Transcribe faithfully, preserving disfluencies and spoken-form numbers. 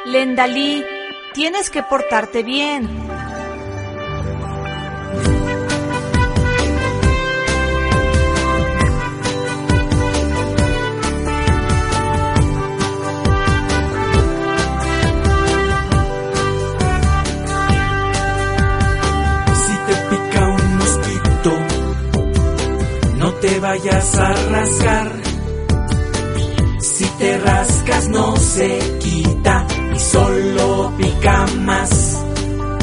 Lendalí, tienes que portarte bien. Si te pica un mosquito, no te vayas a rascar. Si te rascas no se quita y solo pica más.